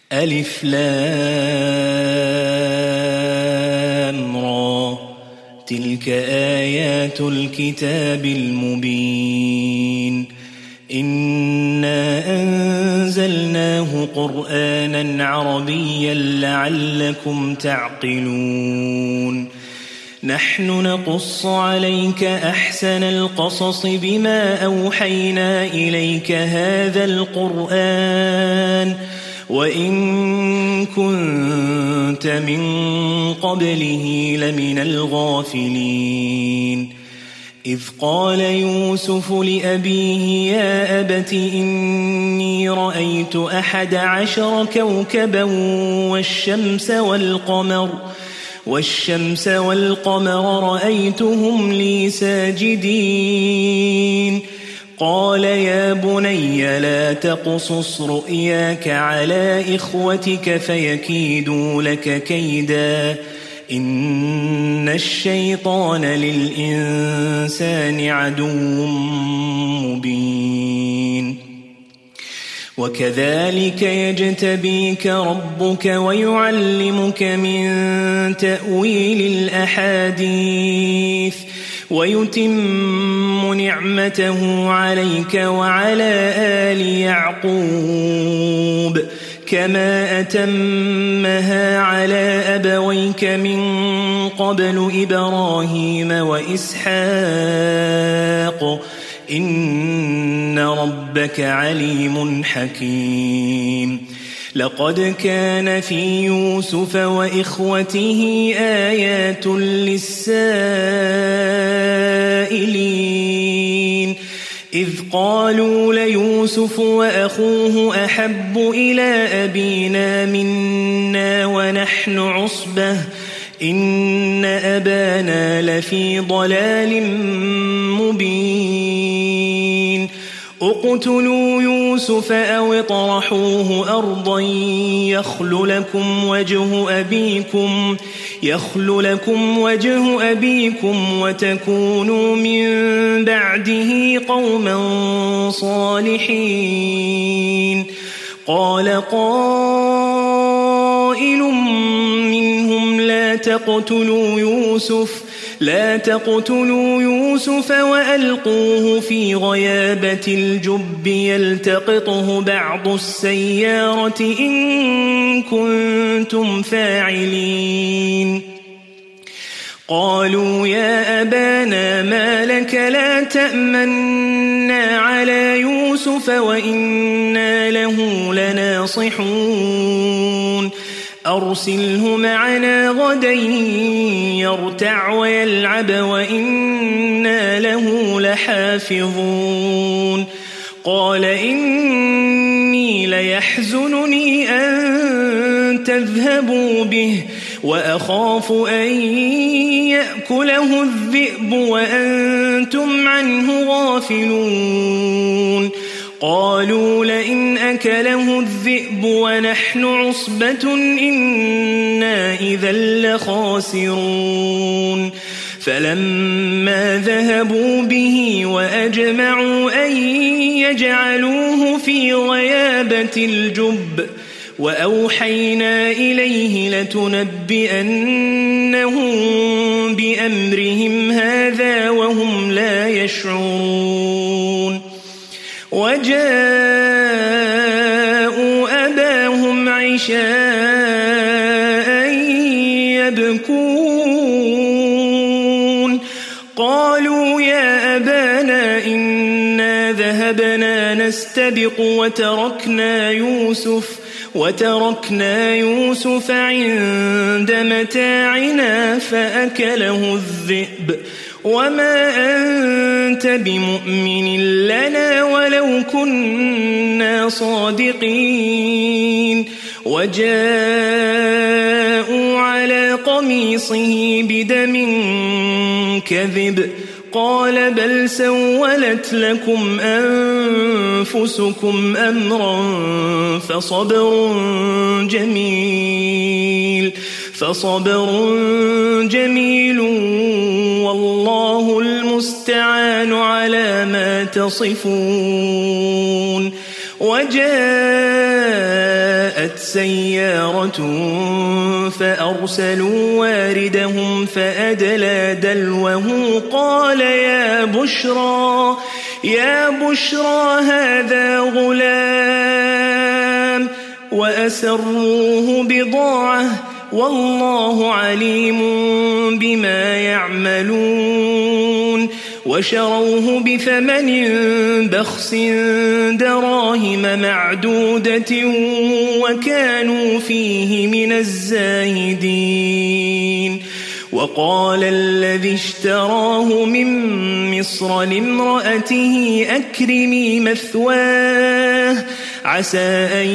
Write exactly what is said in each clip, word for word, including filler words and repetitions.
ألف لام را تلك آيات الكتاب المبين إنا أنزلناه قرآنا عربيا لعلكم تعقلون نحن نقص عليك أحسن القصص بما أوحينا إليك هذا القرآن وإن كنت من قبله لمن الغافلين إذ قال يوسف لأبيه يا أبت إني رأيت أحد عشر كوكبا والشمس والقمر والشمس والقمر رأيتهم لي ساجدين قال يا بني لا تقصص رؤياك على إخوتك فيكيدوا لك كيدا إن الشيطان للإنسان عدو مبين وكذلك يجتبيك ربك ويعلمك من تأويل الأحاديث ويتم نعمته عليك وعلى آل يعقوب كما أتمها على أبويك من قبل إبراهيم وإسحاق إن ربك عليم حكيم لقد كان في يوسف وإخوته آيات للسائلين إذ قالوا ليوسف وأخوه أحب إلى أبينا منا ونحن عصبة إن أبانا لفي ضلال مبين اقتلوا يوسف أو اطرحوه أرضا يخل لكم وجه أبيكم يخل لكم وجه أبيكم وتكونوا من بعده قوما صالحين قال قائل منهم لا تقتلوا يوسف لا تقتلوا يوسف وألقوه في غيابة الجب يلتقطه بعض السيارة إن كنتم فاعلين قالوا يا أبانا ما لك لا تأمنا على يوسف وإنا له لناصحون أرسله معنا غدا يرتع ويلعب وإنا له لحافظون قال إني ليحزنني أن تذهبوا به وأخاف أن يأكله الذئب وأنتم عنه غافلون قالوا لئن أكله الذئب ونحن عصبة إنا إذا لخاسرون فلما ذهبوا به وأجمعوا أن يجعلوه في غيابة الجب وأوحينا إليه لتنبئنهم بأمرهم هذا وهم لا يشعرون وجاءوا أباهم عشاء يبكون قالوا يا أبانا إنا ذهبنا نستبق وتركنا يوسف وتركنا يوسف عند متاعنا فأكله الذئب وما أنت بمؤمن لنا ولو كنا صادقين وجاءوا على قميصه بدم كذب قال بل سولت لكم أنفسكم أمرا فصبر جميل فصبر جميل والله المستعان على ما تصفون وجاءت سيارة فأرسلوا واردهم فأدلى دلوه قال يا بشرى يا بشرى هذا غلام وأسروه بضاعة والله عليم بما يعملون وشروه بثمن بخس دراهم معدودة وكانوا فيه من الزاهدين وقال الذي اشتراه من مصر لامرأته أكرمي مثواه عسى أن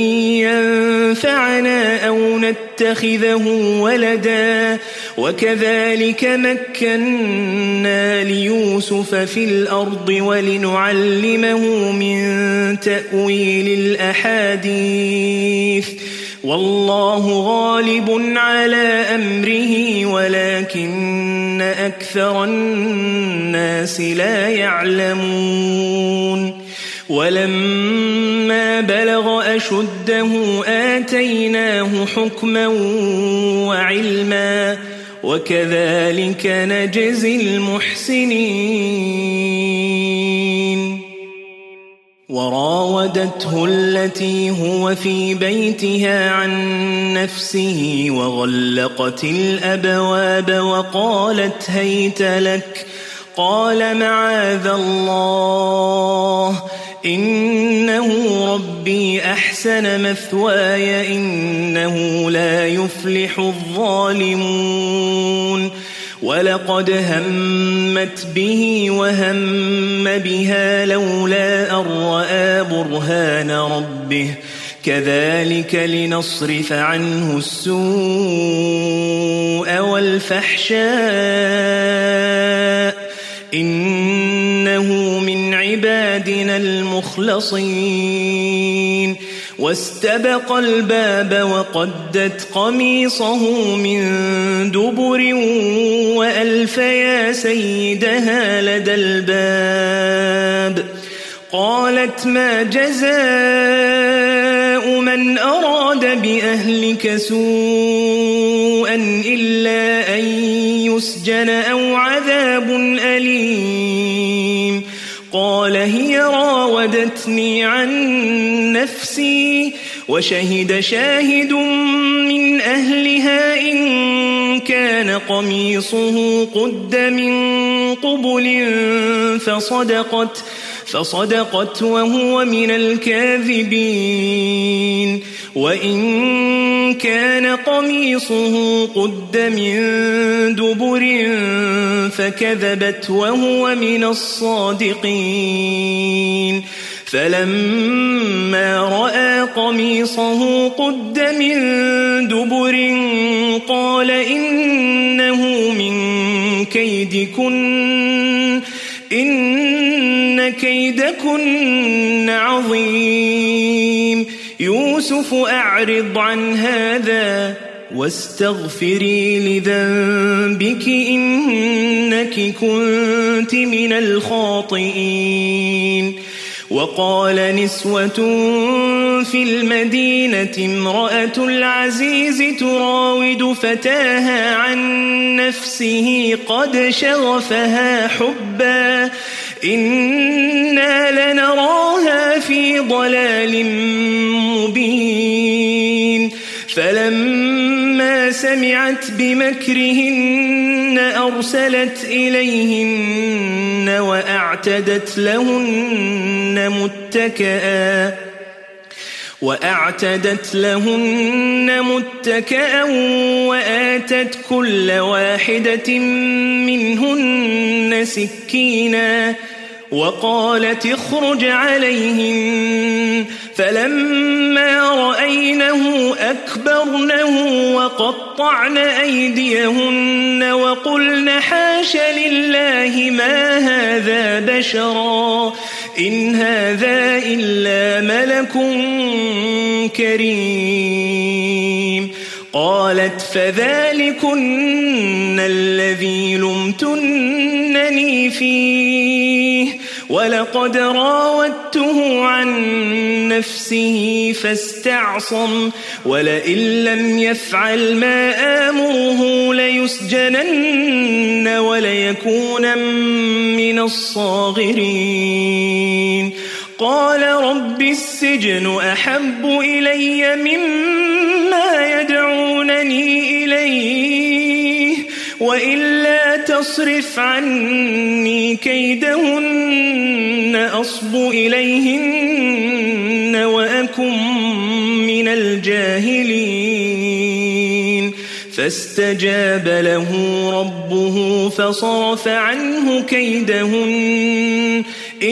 ينفعنا أو نتخذه ولدا وكذلك مكنا ليوسف في الأرض ولنعلمه من تأويل الأحاديث والله غالب على أمره ولكن أكثر الناس لا يعلمون ولما بلغ أشده آتيناه حكما وعلما وكذلك نجزي المحسنين وراودته التي هو في بيتها عن نفسه وغلقت الأبواب وقالت هيت لك قال معاذ الله إنه ربي أحسن مثواي إنه لا يفلح الظالمون ولقد همت به وهم بها لولا أن رأى برهان ربه كذلك لنصرف عنه السوء والفحشاء إنه من عبادنا المخلصين واستبق الباب وقدت قميصه من دبر وألف يا سيدها لدى الباب قالت ما جزاء من أراد بأهلك سوءا إلا أن يسجن أو عذاب أليم قال هي راودتني عن نفسي وشهد شاهد من أهلها إن كان قميصه قد من قبل فصدقت فصدقت وهو من الكاذبين وإن كان قميصه قد من دبر فكذبت وهو من الصادقين فلما رأى قميصه قد من دبر قال إنه من كيدكن إن كيدكن عظيم يوسف أعرض عن هذا واستغفري لذنبك إنك كنت من الخاطئين وقال نسوة في المدينة امرأة العزيز تراود فتاها عن نفسه قد شغفها حبا إنا لنراها في ضلال مبين فلما سمعت بمكرهن أرسلت إليهن وأعتدت لهن متكئا وأعتدت لهن متكئا وآتت كل واحدة منهن سكينا وقالت اخرج عليهن فلما رأينه أكبرنه وقطعن أيديهن وقلن حاش لله ما هذا بشرا إن هذا إلا ملك كريم قالت فذلكن الذي لمتنني فيه ولقد راودته عن نفسه فاستعصم ولئن لم يفعل ما آمره ليسجنن وليكون من الصاغرين قال رب السجن أحب إلي مما يدعونني إليه وإلا تصرف عني كيدهن أصب إليهن وأكن من الجاهلين فاستجاب له ربه فصرف عنه كيدهن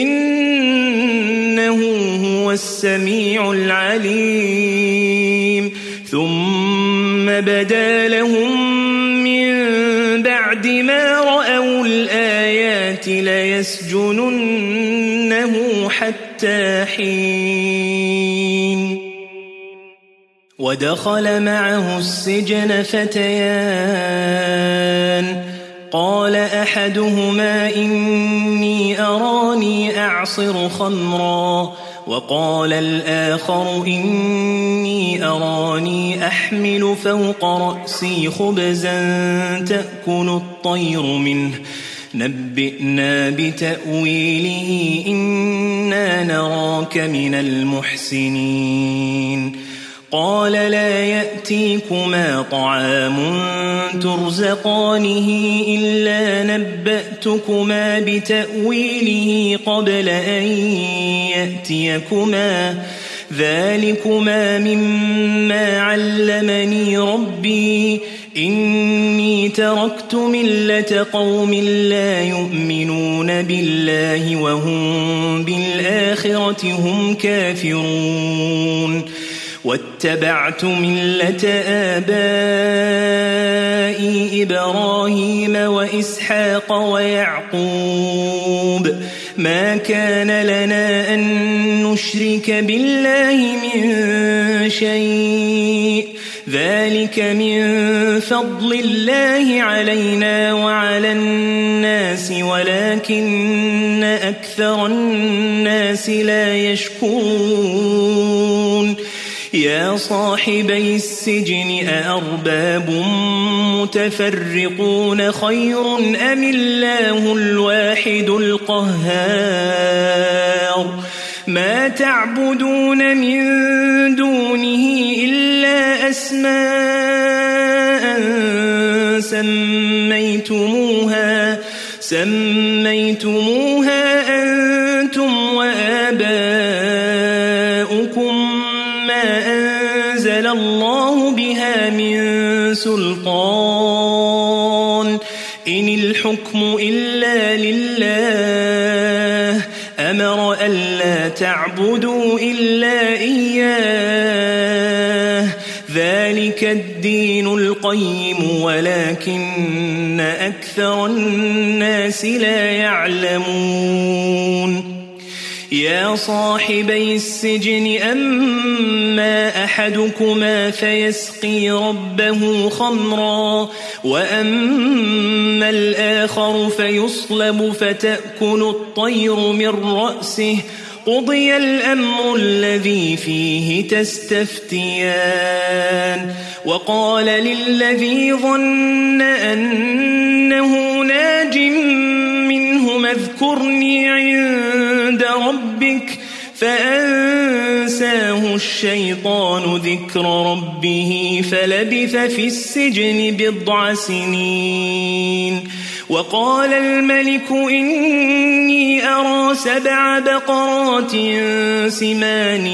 إنه هو السميع العليم ثم بدا لهم من بعد ما رأوا الآيات ليسجننه حتى حين ودخل معه السجن فتيان قال أحدهما إني أراني أعصر خمرا وقال الآخر إني أراني أحمل فوق رأسي خبزا تأكل الطير منه نبئنا بتأويله إنا نراك من المحسنين قال لا يأتيكما طعام ترزقانه إلا نبأتكما بتأويله قبل أن يأتيكما ذلكما مما علمني ربي إني تركت ملة قوم لا يؤمنون بالله وهم بالآخرة هم كافرون واتبعت ملة آبائي إبراهيم وإسحاق ويعقوب ما كان لنا أن نشرك بالله من شيء ذلك من فضل الله علينا وعلى الناس ولكن أكثر الناس لا يشكرون يا صاحبي السجن أأرباب متفرقون خير أم الله الواحد القهار ما تعبدون من دونه إلا أسماء سميتموها سميتموها أنتم وآباؤكم ما أنزل الله بها من سلطان إن الحكم إلا لله أمر ألا تعبدوا إلا إياه ذلك الدين القيم ولكن أكثر الناس لا يعلمون يا صاحبي السجن أما أحدكما فيسقي ربه خمرا وأما الآخر فيصلب فتأكل الطير من رأسه قضي الأمر الذي فيه تستفتيان وقال للذي ظن أنه ناج منهما اذكرني عند ربك فأنساه الشيطان ذكر ربه فلبث في السجن بضع سنين وقال الملك إني أرى سبع بقرات سمان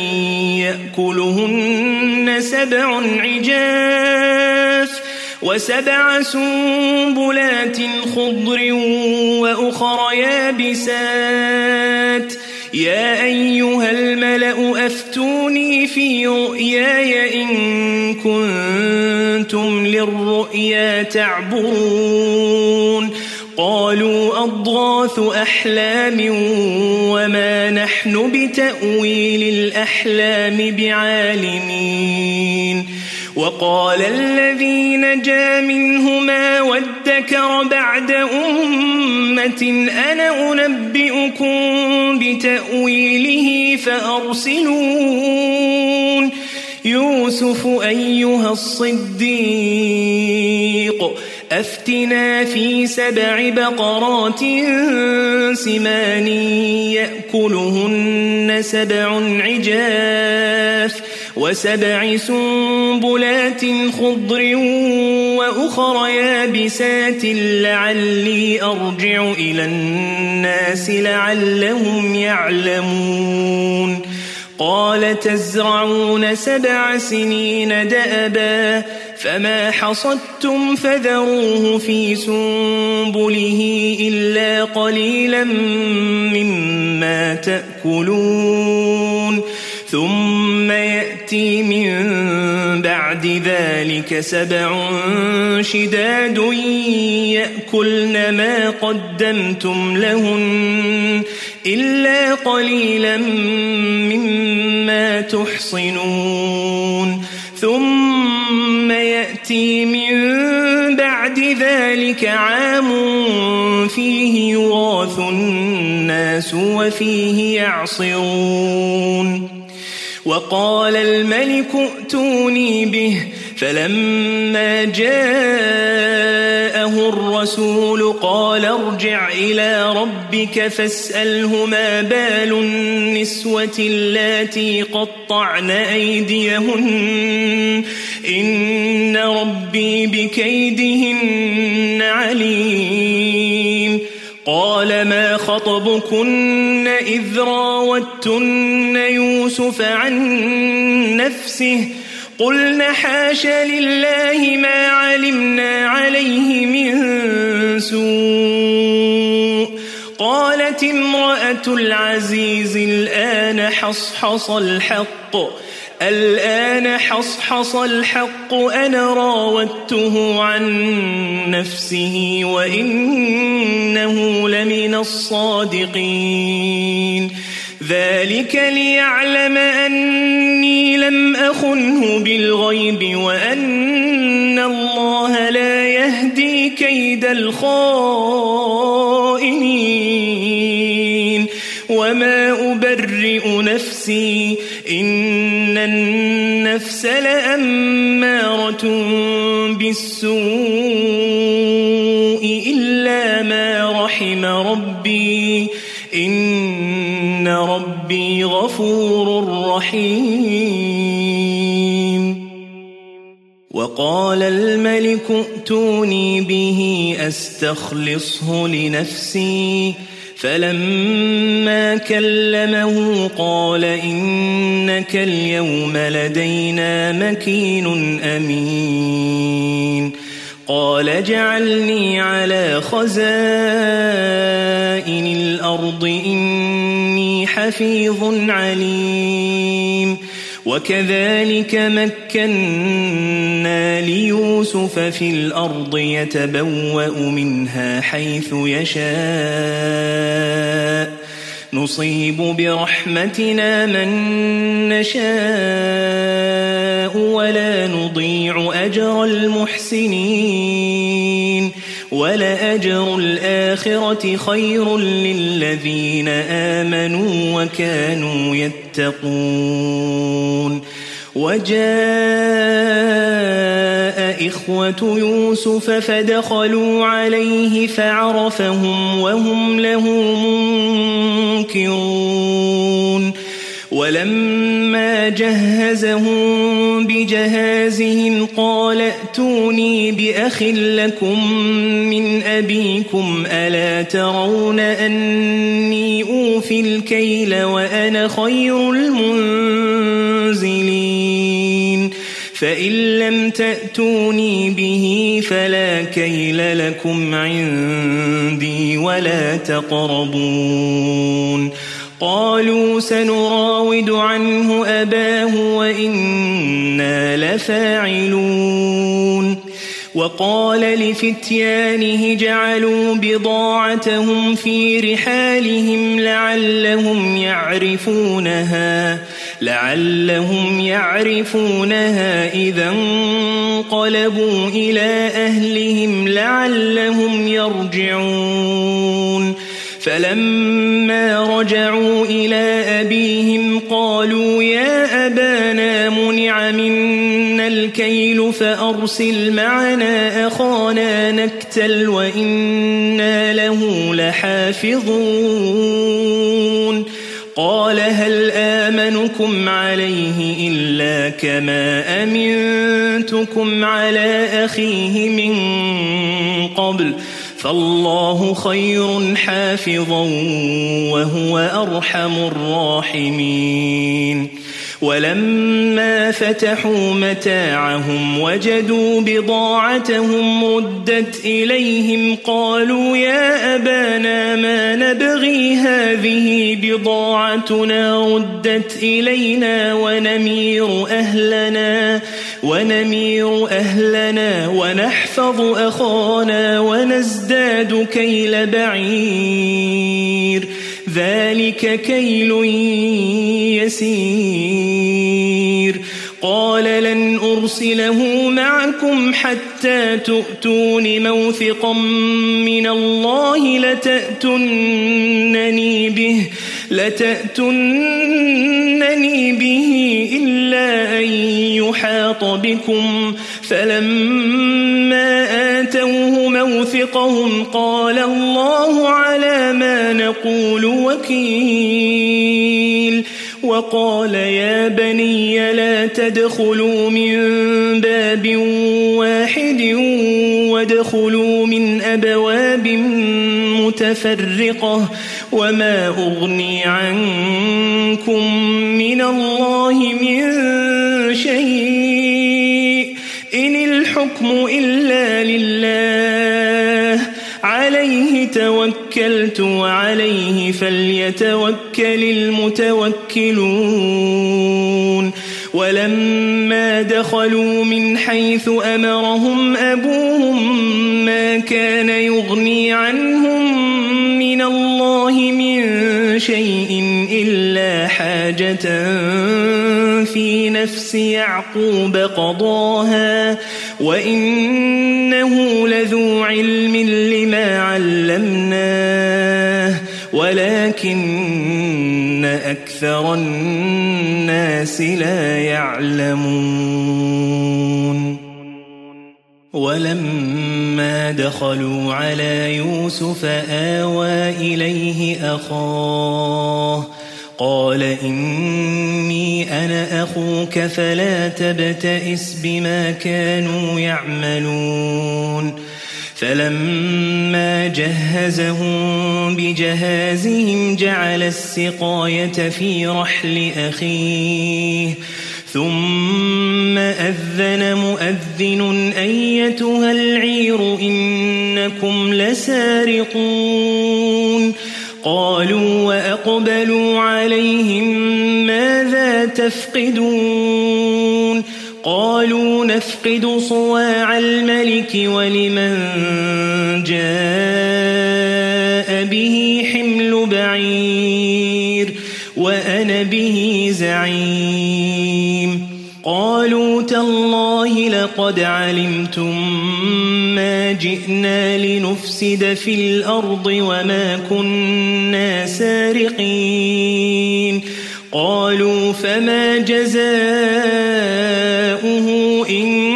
يأكلهن سبع عجاف وسبع سنبلات خضر وأخر يابسات يا أيها الملأ أفتوني في رؤياي إن كنتم للرؤيا تعبرون قالوا أضغاث أحلام وما نحن بتأويل الأحلام بعالمين وقال الذي نجا منهما وادكر بعد أمة أنا أنبئكم بتأويله فأرسلون يوسف أيها الصديق أفتنا في سبع بقرات سمان يأكلهن سبع عجاف وسبع سنبلات خضر وأخر يابسات لعلي أرجع إلى الناس لعلهم يعلمون قال تزرعون سبع سنين دأبا فما حصدتم فذروه في سنبله إلا قليلا مما تأكلون ثم يأتي من بعد ذلك سبع شداد يأكلن ما قدمتم لهن إلا قليلا مما تحصنون ثم يأتي من بعد ذلك عام فيه يغاث الناس وفيه يعصرون وقال الملك ائتوني به فلما جاءه الرسول قال ارجع إلى ربك فاسأله ما بال النسوة اللاتي قطعن أيديهن إن ربي بكيدهن عليم قال ما خطبكن إذ راوتن يوسف عن نفسه قلنا حاش لله ما علمنا عليه من سوء قالت امرأة العزيز الآن حصحص الحق الآن حصحص الحق أنا راودته عن نفسه وإنه لمن الصادقين ذلك ليعلم أني لم أخنه بالغيب وأن الله لا يهدي كيد الخائنين وما أبرئ نفسي إن النفس لأمارة بالسوء إلا ما رحم ربي إن ربي غفور رحيم وقال الملك ائتوني به أستخلصه لنفسي فلما كلمه قال إنك اليوم لدينا مكين أمين قال اجعلني على خزائن الأرض إني حفيظ عليم وكذلك مكنا ليوسف في الأرض يتبوأ منها حيث يشاء نصيب برحمتنا من نشاء ولا نضيع أجر المحسنين ولأجر الآخرة خير للذين آمنوا وكانوا يتقون وجاء إخوة يوسف فدخلوا عليه فعرفهم وهم له منكرون ولما جهزهم بجهازهم قال ائتوني بأخ لكم من أبيكم ألا ترون أني أوفي الكيل وأنا خير المنزلين فإن لم تأتوني به فلا كيل لكم عندي ولا تقربون قالوا سنراود عنه أباه وإنا لفاعلون وقال لفتيانه جعلوا بضاعتهم في رحالهم لعلهم يعرفونها لعلهم يعرفونها إذا انقلبوا إلى أهلهم لعلهم يرجعون فلما رجعوا إلى أبيهم قالوا يا أبانا منع منا الكيل فأرسل معنا أخانا نكتل وإنا له لحافظون قال هل آمنكم عليه إلا كما أمنتكم على أخيه من قبل فالله خير حافظا وهو أرحم الراحمين ولما فتحوا متاعهم وجدوا بضاعتهم ردت إليهم قالوا يا أبانا ما نبغي هذه بضاعتنا ردت إلينا ونمير أهلنا ونمير أهلنا ونحفظ أخانا ونزداد كيل بعير ذلك كيل يسير قال لن أرسله معكم حتى تؤتون موثقا من الله لتأتونني به لتأتونني به إلا أن يحاط بكم فلما آتوه موثقهم قال الله على ما نقول وكيل وقال يا بني لا تدخلوا من باب واحد وادخلوا من أبواب متفرقة وما أغني عنكم من الله من شيء إن الحكم إلا لله عليه توكلت وعليه فليتوكل المتوكلون ولما دخلوا من حيث أمرهم أبوهم ما كان يغني عنهم من الله من شيء إلا حاجة في نفس يعقوب قضاها وإنه لذو علم لما علمناه ولكن أكثر الناس لا يعلمون ولما دخلوا على يوسف آوى إليه أخاه قال إني أنا أخوك فلا تبتئس بما كانوا يعملون فلما جهزهم بجهازهم جعل السقاية في رحل أخيه ثم أذن مؤذن أيتها العير إنكم لسارقون قالوا وأقبلوا عليهم ماذا تفقدون قالوا نفقد صواع الملك ولمن جاء به حمل بعير وأنا به زعيم قالوا تالله لقد علمتم ما جئنا لنفسد في الأرض وما كنا سارقين قالوا فما جزاؤه إن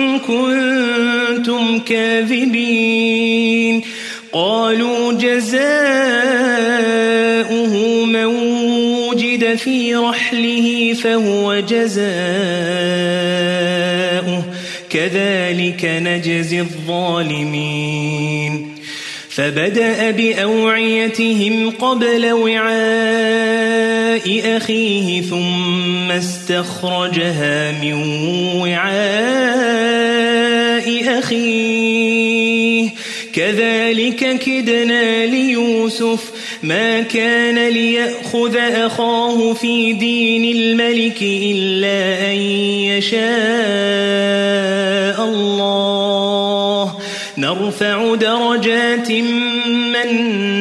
كنتم كاذبين قالوا جزاؤه من وجد في رحله فهو جزاؤه كذلك نجزي الظالمين فبدأ بأوعيتهم قبل وعاء أخيه ثم استخرجها من وعاء أخيه كذلك كدنا ليوسف ما كان ليأخذ أخاه في دين الملك إلا أن يشاء الله نرفع درجات من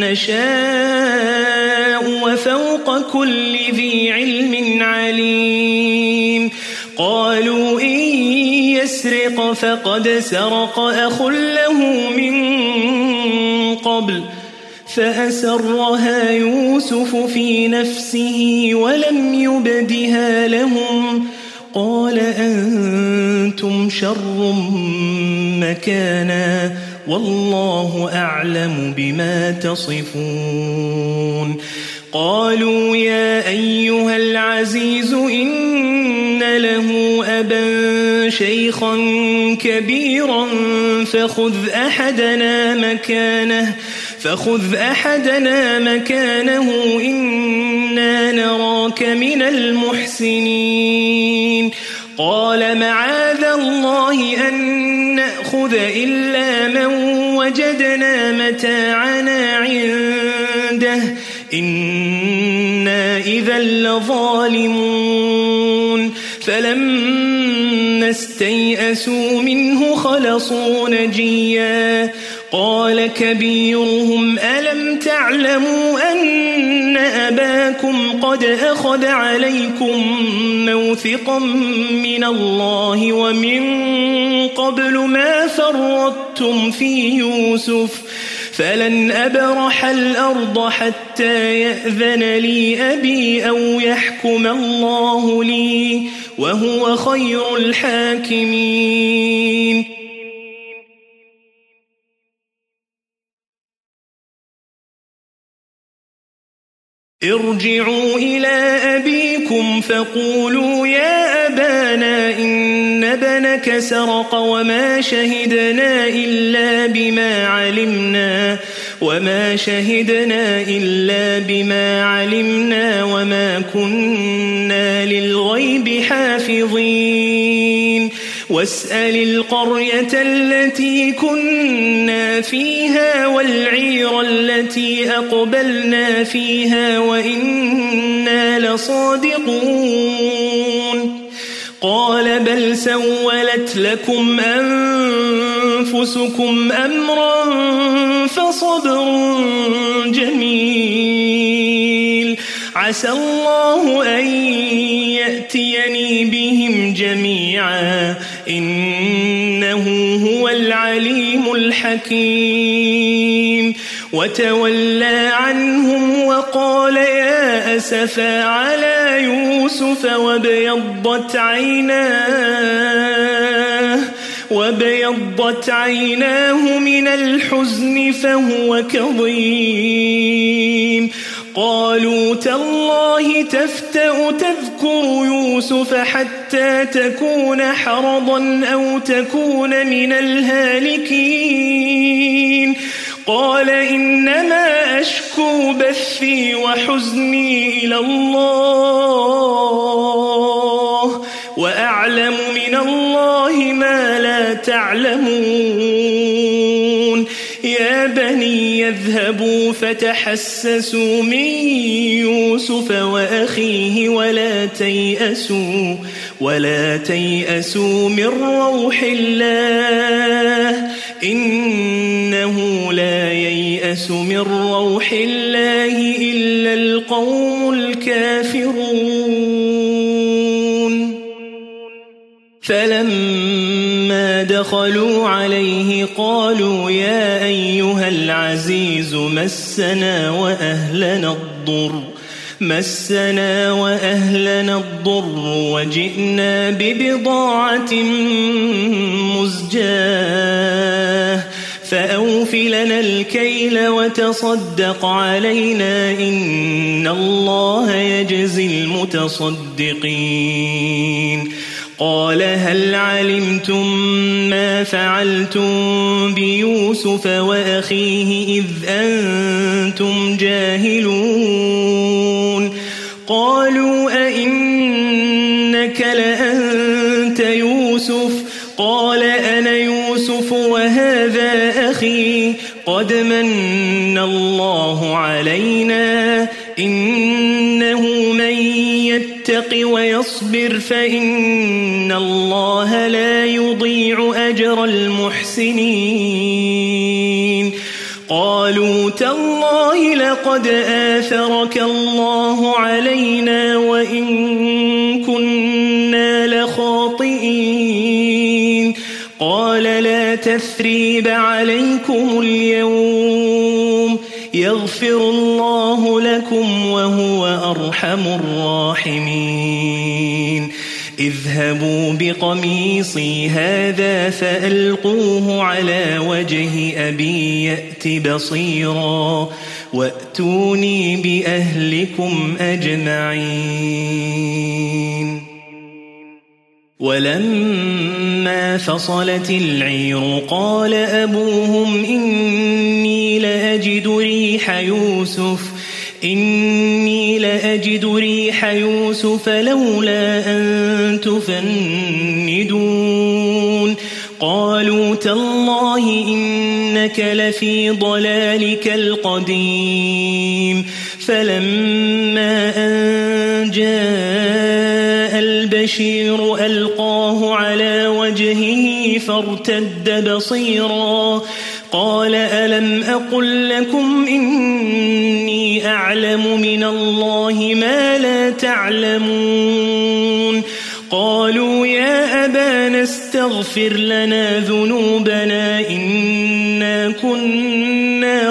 نشاء وفوق كل ذي علم عليم قالوا إن يسرق فقد سرق أخ له من قبل فأسرها يوسف في نفسه ولم يبدها لهم قال أنتم شر مكانا والله أعلم بما تصفون قالوا يا أيها العزيز إن له أبا شيخا كبيرا فخذ أحدنا مكانه فخذ أحدنا مكانه إنا نراك من المحسنين قال معاذ الله أن نأخذ إلا من وجدنا متاعنا عنده إنا إذا لظالمون فلما استيئسوا منه خلصوا نجيا قال كبيرهم ألم تعلموا أن أباكم قد أخذ عليكم موثقا من الله ومن قبل ما فرطتم في يوسف فلن أبرح الأرض حتى يأذن لي أبي أو يحكم الله لي وهو خير الحاكمين ارجعوا إلى أبيكم فقولوا يا أبانا إن ابنك سرق وما شهدنا إلا بما علمنا وما شهدنا إلا بما علمنا وما كنا للغيب حافظين واسأل القرية التي كنا فيها والعير التي أقبلنا فيها وإنا لصادقون قال بل سولت لكم أنفسكم أمرا فصبر جميل عسى الله أن يأتيني بهم جميعا إنه هو العليم الحكيم وتولى عنهم وقال يا أسفا على يوسف وابيضت عيناه وابيضت عيناه من الحزن فهو كظيم قالوا تالله تفتأ تذكر يوسف حتى تكون حرضا أو تكون من الهالكين قال إنما أشكو بثي وحزني إلى الله وأعلم من الله ما لا تعلمون يا بني يذهبوا فتحسسوا من يوسف وأخيه ولا تيأسوا ولا تيأسوا من روح الله إنه لا ييأس من روح الله إلا القوم الكافرون فلما دخلوا عليه قالوا يا أيها العزيز مسنا وأهلنا الضر مسنا وأهلنا الضر وجئنا ببضاعة مزجاة فأوف لنا الكيل وتصدق علينا إن الله يجزي المتصدقين قال هل علمتم ما فعلتم بيوسف وأخيه إذ أنتم جاهلون قالوا أئنك لأنت يوسف قال أنا يوسف وهذا أخي قد من الله علينا إنه من يتق ويصبر فإن الله لا يضيع أجر المحسنين قالوا تالله لقد آثرك الله علينا وإن كنا لخاطئين قال لا تثريب عليكم اليوم يغفر الله لكم وهو أرحم الراحمين اذهبوا بقميصي هذا فألقوه على وجه أبي يأت بصيرا وأتوني بأهلكم أجمعين ولما فصلت العير قال أبوهم إني لأجد ريح يوسف إني لأجد ريح يوسف لولا أن تفندون قالوا تالله إنك لفي ضلالك القديم فلما أن جاء البشير ألقاه على وجهه فارتد بصيرا قال ألم أقل لكم إني أعلم من الله ما لا تعلمون قالوا يا أبانا استغفر لنا ذنوبنا إنا كنا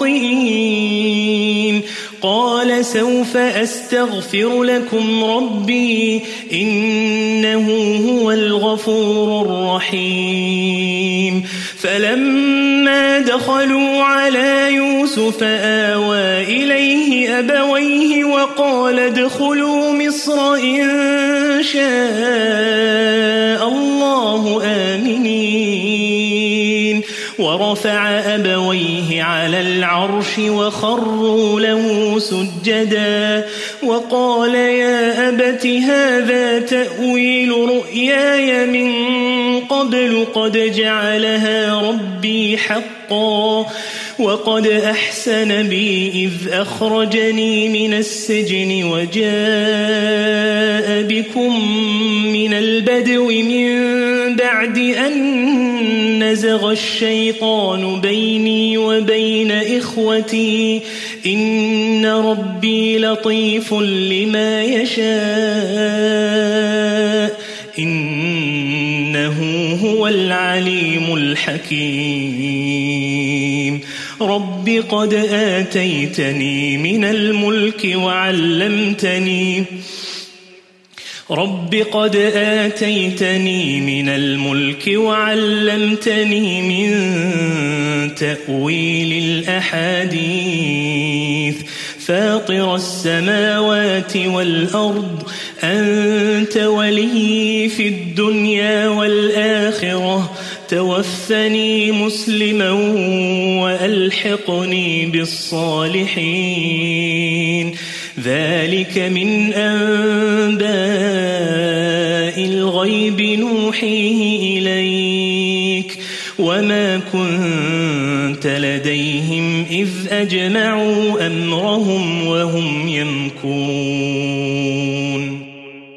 خاطئين قال سوف أستغفر لكم ربي إنه هو الغفور الرحيم فلما دخلوا على يوسف آوى إليه أبويه وقال ادخلوا مصر إن شاء الله آمنين ورفع أبويه على العرش وخروا له سجدا وقال يا أبت هذا تأويل رؤياي من قبل قد جعلها ربي حقا وقد أحسن بي إذ أخرجني من السجن وجاء بكم من البدو من بعد أن نزغ الشيطان بيني وبين إخوتي إن ربي لطيف لما يشاء إنه هو العليم الحكيم رب قد آتيتني من الملك وعلمتني رب قد آتيتني من الملك وعلمتني من تأويل الأحاديث فاطر السماوات والأرض أنت ولي في الدنيا والآخرة توفني مسلما وألحقني بالصالحين ذلك من أنباء الغيب نوحيه إليك وما كنت لديهم إذ أجمعوا أمرهم وهم يمكرون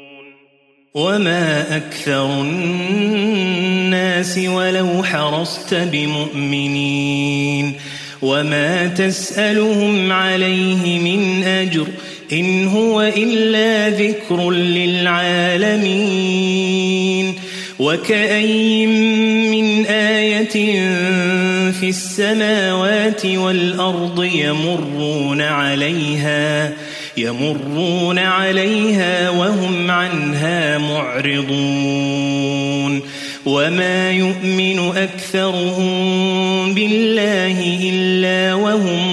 وما أكثر الناس ولو حرصت بمؤمنين وما تسألهم عليه من أجر إن هو إلا ذكر للعالمين وكأين من آية في السماوات والأرض يمرون عليها يمرون عليها وهم عنها معرضون وما يؤمن أكثرهم بالله إلا وهم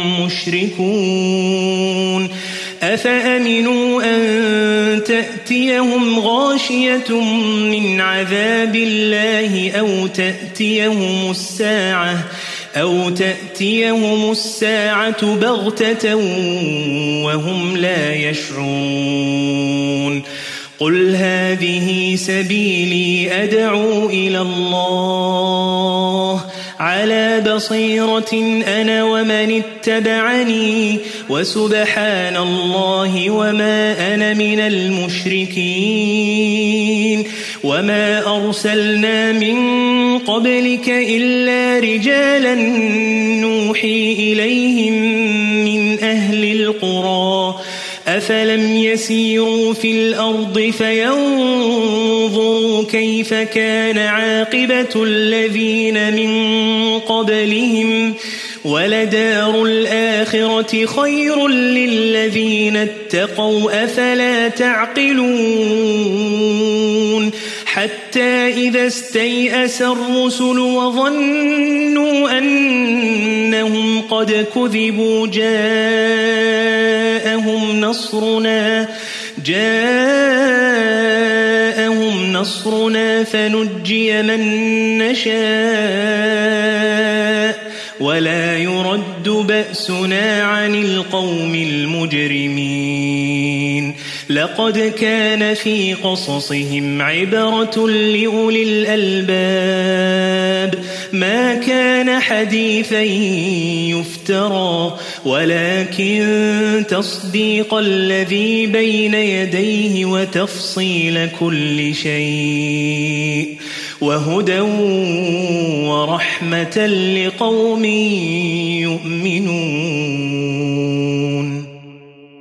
مشركون أفأمنوا أن تأتيهم غاشية من عذاب الله أو تأتيهم الساعة أو تأتيهم الساعة بغتة وهم لا يشعرون قل هذه سبيلي أدعو إلى الله على بصيرة أنا ومن اتبعني وسبحان الله وما أنا من المشركين وما أرسلنا من قبلك إلا رجالا نوحي إليهم من أهل القرى أفلم يسيروا في الأرض فينظروا كيف كان عاقبة الذين من قبلهم ولدار الآخرة خير للذين اتقوا أفلا تعقلون حتى إذا استيأس الرسل وظنوا أنهم قد كذبوا جاءهم نصرنا جاءهم نصرنا فنجي من نشاء ولا يرد بأسنا عن القوم المجرمين لقد كان في قصصهم عبرة لأولي الألباب ما كان حديثا يفترى ولكن تصديق الذي بين يديه وتفصيل كل شيء وهدى ورحمة لقوم يؤمنون